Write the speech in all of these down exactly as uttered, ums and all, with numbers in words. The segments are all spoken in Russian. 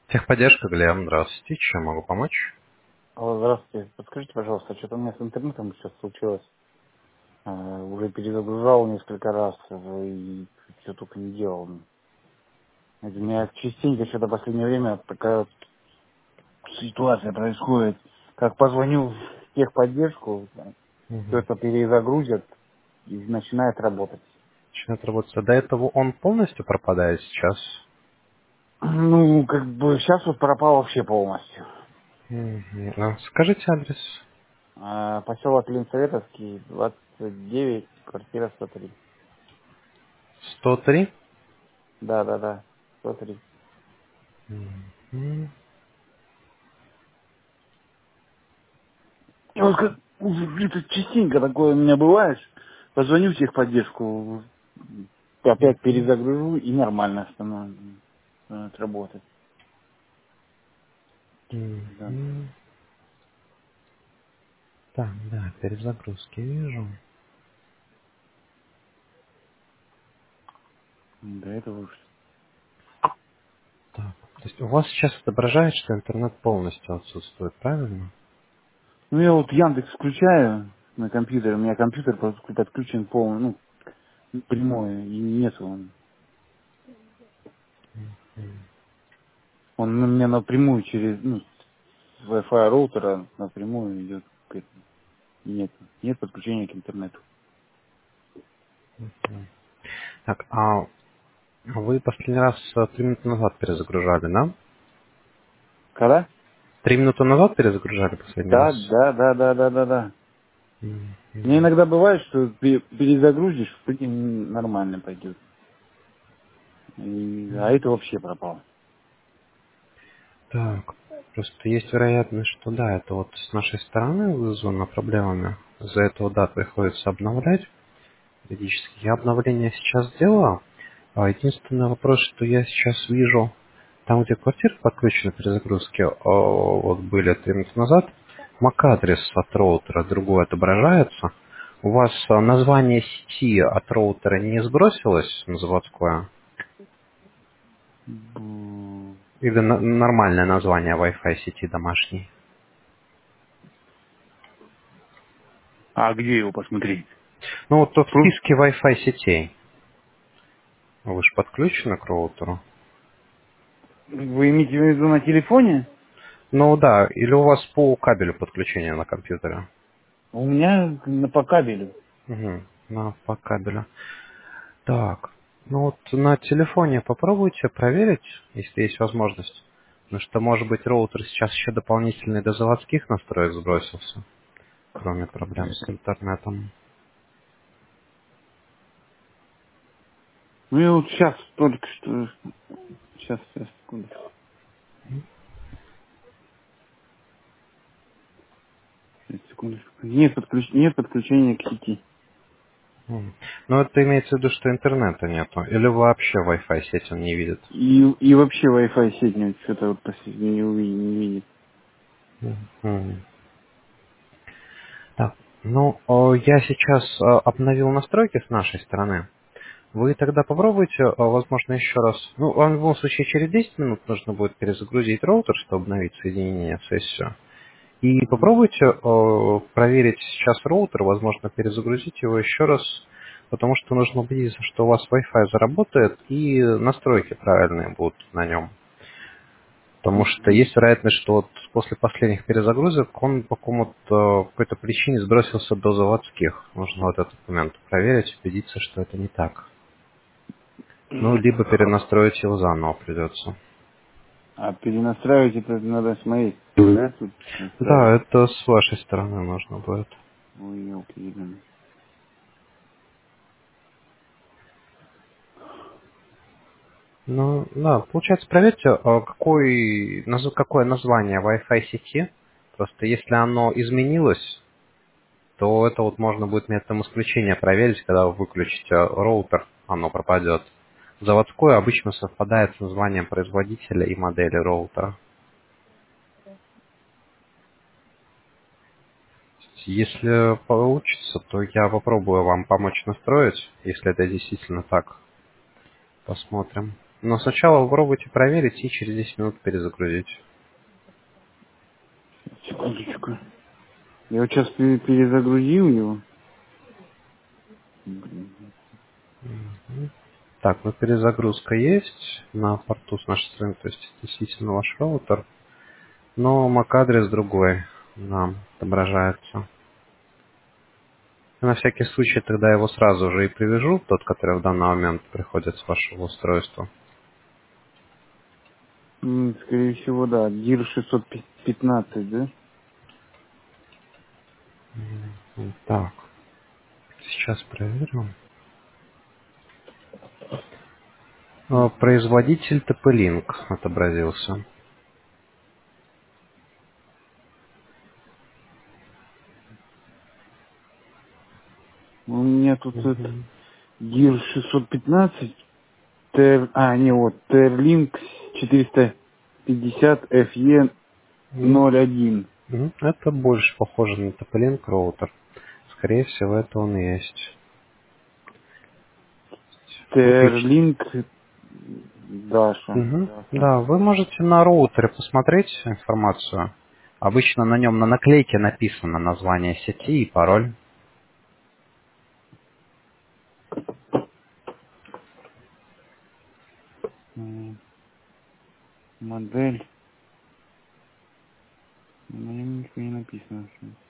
Техподдержка, Глеб, здравствуйте. Чем могу помочь? Алло, здравствуйте. Подскажите, пожалуйста, что-то у меня с интернетом сейчас случилось. Э, уже перезагружал несколько раз э, и что только не делал. Это у меня частенько что-то в последнее время такая вот ситуация происходит. Как позвоню в техподдержку, все Угу. это перезагрузят и начинает работать. Начинает работать. А до этого он полностью пропадает сейчас? Ну, как бы сейчас вот пропал вообще полностью. Мгм. А скажите адрес. Э, Поселок Ленсоветовский, двадцать девять, квартира сто три. сто три. Да, да, да, сто три. Мгм. И вот как, это частенько такое у меня бывает. Позвоню в техподдержку, опять перезагружу и нормально становится становится работать. Да. Мгм. Так, да, перезагрузки вижу. До этого уж. Так, то есть у вас сейчас отображает, что интернет полностью отсутствует, правильно? Ну я вот Яндекс включаю на компьютере, у меня компьютер просто подключен полный, ну, прямой, и нет он. Он у меня напрямую через, ну, с Wi-Fi роутера напрямую идет. к этому. Нет, нет подключения к интернету. Так, а вы последний раз э, три минуты назад перезагружали, да? Когда? Три минуты назад перезагружали последний раз? Да, да, да, да, да, да, да. Мне Мгм. иногда бывает, что пе- перезагрузишь, в принципе, нормально пойдет. И- а это вообще пропал. Так, просто есть вероятность, что да, это вот с нашей стороны вызвано проблемами. За этого, да, приходится обновлять периодически. Я обновление сейчас сделал. А единственный вопрос, что я сейчас вижу, там, где квартира подключена к перезагрузке, о, вот были три минуты назад, MAC-адрес от роутера другой отображается. У вас а, название сети от роутера не сбросилось на заводское? Бу- Или на- нормальное название Wi-Fi сети домашней? А где его посмотреть? Ну вот в Фу. списке Wi-Fi сетей. Вы же подключены к роутеру. Вы имеете в виду на телефоне? Ну да, или у вас по кабелю подключения на компьютере. У меня на по кабелю. Угу, на, по кабелю. Так, ну вот на телефоне попробуйте проверить, если есть возможность. Потому что, может быть, роутер сейчас еще дополнительный до заводских настроек сбросился, кроме проблем с интернетом. Ну я вот сейчас только что... Сейчас, сейчас, секундочку. Сейчас, секундочку. Нет, подключ... Нет подключения к сети. М. Но это имеется в виду, что интернета нету. Или вообще Wi-Fi сеть он не видит. И, и вообще Wi-Fi сеть нет, что-то вот последнее не, уви- не видит. Мгм. Так, ну, о, я сейчас э, обновил настройки с нашей стороны. Вы тогда попробуйте, э, возможно, еще раз. Ну, вам в любом случае через десять минут нужно будет перезагрузить роутер, чтобы обновить соединение, сессию. И Мгм. попробуйте э, проверить сейчас роутер, возможно, перезагрузить его еще раз, потому что нужно убедиться, что у вас Wi-Fi заработает и настройки правильные будут на нем. Потому что Мгм. есть вероятность, что вот после последних перезагрузок он по какому-то по какой-то причине сбросился до заводских. Нужно вот этот момент проверить, убедиться, что это не так. Ну, либо перенастроить его заново придется. А перенастраивать это надо смотреть. Да, тут Да, настраивать. это с вашей стороны нужно будет. Ой, елки. Ну, да, получается, проверьте, а какой, наз- какое название Wi-Fi сети. Просто если оно изменилось, то это вот можно будет методом исключения проверить, когда вы выключите роутер, оно пропадет. Заводское обычно совпадает с названием производителя и модели роутера. Если получится, то я попробую вам помочь настроить, если это действительно так. Посмотрим. Но сначала попробуйте проверить и через десять минут перезагрузить. Секундочку. Я вот сейчас перезагрузил его. Блин. Так, ну перезагрузка есть на порту с нашей стороны, то есть действительно ваш роутер, но эм эй си-адрес другой нам отображается. На всякий случай тогда его сразу же и привяжу, тот, который в данный момент приходит с вашего устройства. М, Скорее всего, да. Дир шестьсот пятнадцать, да? Так, сейчас проверю. Э, Производитель ти пи-Link отобразился. У меня тут это Мгм. Дир шестьсот пятнадцать, Тер... а, не, вот, Терлинк четыреста пятьдесят эф е М, ноль один. мгм. Это больше похоже на ти пи-Link роутер. Скорее всего, это он и есть. Выключить. Терлинк Даша. Мгм. Да, вы можете на роутере посмотреть информацию. Обычно на нем на наклейке написано название сети и пароль. М, Модель. На нем ничего не написано.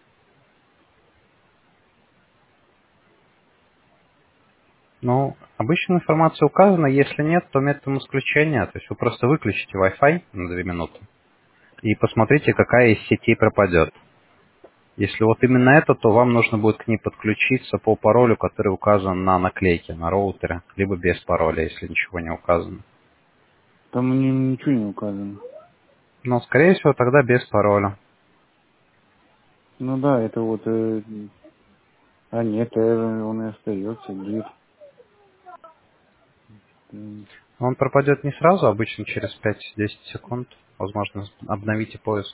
Ну, обычно информация указана, если нет, то методом исключения. То есть вы просто выключите Wi-Fi на две минуты и посмотрите, какая из сетей пропадет. Если вот именно это, то вам нужно будет к ней подключиться по паролю, который указан на наклейке, на роутере, либо без пароля, если ничего не указано. Там у него ничего не указано. Но, скорее всего, тогда без пароля. Ну да, это вот... э, а нет, Р, он и остается. Дир. М. Он пропадет не сразу, обычно через пять-десять секунд. Возможно, обновите поиск.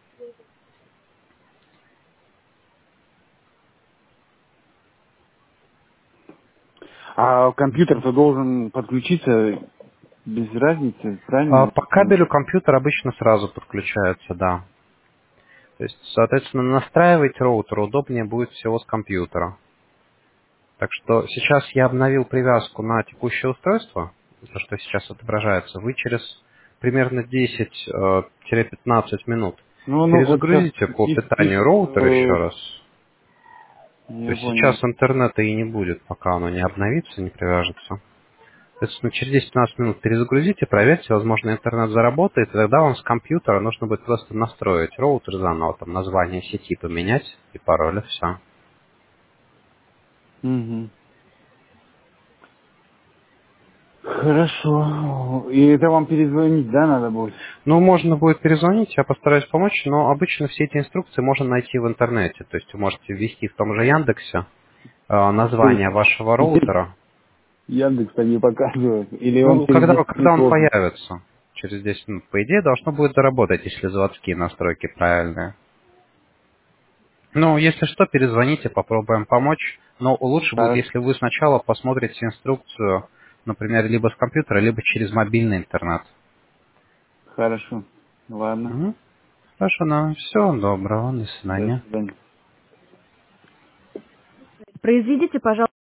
А компьютер-то должен подключиться без разницы, А правильно? по кабелю компьютер обычно сразу подключается, да. То есть, соответственно, настраивать роутер удобнее будет всего с компьютера. Так что сейчас я обновил привязку на текущее устройство, то, что сейчас отображается. Вы через примерно десять-пятнадцать минут Ну, ну, вот сейчас перезагрузите по питанию пишет... роутер еще э, раз. То я есть понял. сейчас интернета и не будет, пока оно не обновится, не привяжется. Соответственно, через десять-пятнадцать минут перезагрузите, проверьте, возможно, интернет заработает, и тогда вам с компьютера нужно будет просто настроить роутер заново, там название сети поменять и пароль, и все. Мгм. Хорошо. И это вам перезвонить, да, надо будет? Ну, можно будет перезвонить, я постараюсь помочь, но обычно все эти инструкции можно найти в интернете. То есть вы можете ввести в том же Яндексе э, То есть название вашего роутера. Яндекс-то не показывает. Или он Ну, через когда, десять когда минут он лопнет. появится, через десять минут, по идее, должно будет заработать, если заводские настройки правильные. Ну, если что, перезвоните, попробуем помочь. Но лучше будет, Хорошо. если вы сначала посмотрите инструкцию, например, либо с компьютера, либо через мобильный интернет. Хорошо. Ладно. Мгм. Хорошо, ну, всего доброго, до До свидания. свидания. Произведите, пожалуйста,